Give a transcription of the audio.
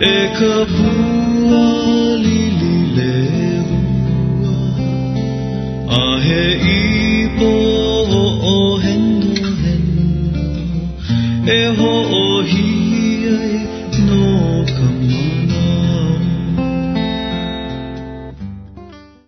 e ka pua lili le ua a he ipo